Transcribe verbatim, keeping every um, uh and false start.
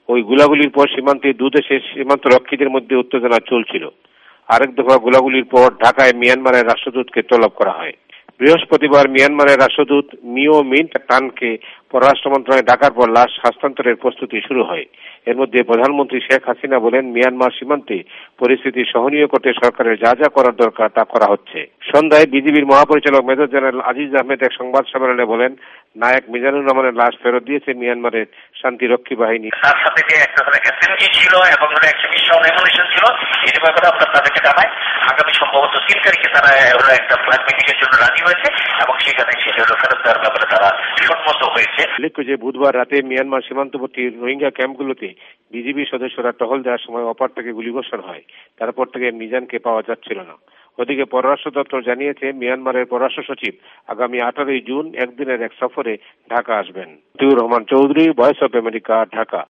ওই গোলাগুলির পর সীমান্তে দুদেশের সীমান্ত রক্ষীদের মধ্যে উত্তেজনা চলছিল। আরেক দফা গোলাগুলির পর ঢাকায় মিয়ানমারের রাষ্ট্রদূতকে তলব করা হয়। বৃহস্পতিবার মিয়ানমারের রাষ্ট্রদূত মিও মিন্ট টানকে পররাষ্ট্র মন্ত্রণালয়ে ডাকার পর লাশ হস্তান্তরের প্রস্তুতি শুরু হয়। এর মধ্যে প্রধানমন্ত্রী শেখ হাসিনা বলেন, মিয়ানমার সীমান্তে পরিস্থিতি সহনীয় করতে সরকারের যা যা করার দরকার তা করা হচ্ছে। সন্ধ্যায় বিজিবির মহাপরিচালক মেজর জেনারেল আজিজ আহমেদ এক সংবাদ সম্মেলনে বলেন, নায়ক মিজানুর রহমানের লাশ ফেরত দিয়েছে মিয়ানমারের শান্তিরক্ষী বাহিনী। তার সাথে যে একটা এসএমজি ছিল এবং একশো বিশ রাউন্ড অ্যামুনিশন ছিল, এই ব্যাপারে আপনার তাদেরকে জানায়। আগামী সম্ভবত তিন তারিখে তারা হলো একটা ফ্ল্যাগ মিটিংয়ের জন্য রাজি হয়েছে এবং সেখানে সেটা হলো ফেরত দেওয়ার ব্যাপারে তারা সম্মত হয়েছে। উল্লেখ্য যে বুধবার রাতে মিয়ানমার সীমান্তবর্তী রোহিঙ্গা ক্যাম্পগুলোতে বিজিবি সদস্যরা টহল দেওয়ার সময় অপার থেকে গুলিবর্ষণ হয়। তারপর থেকে মিজানকে পাওয়া যাচ্ছিল না। ওদিকে পররাষ্ট্র দপ্তর জানিয়েছে, মিয়ানমারের পররাষ্ট্র সচিব আগামী আঠারোই জুন একদিনের এক সফরে ঢাকা আসবেন। Rahman Chowdhury, voice of America, Dhaka.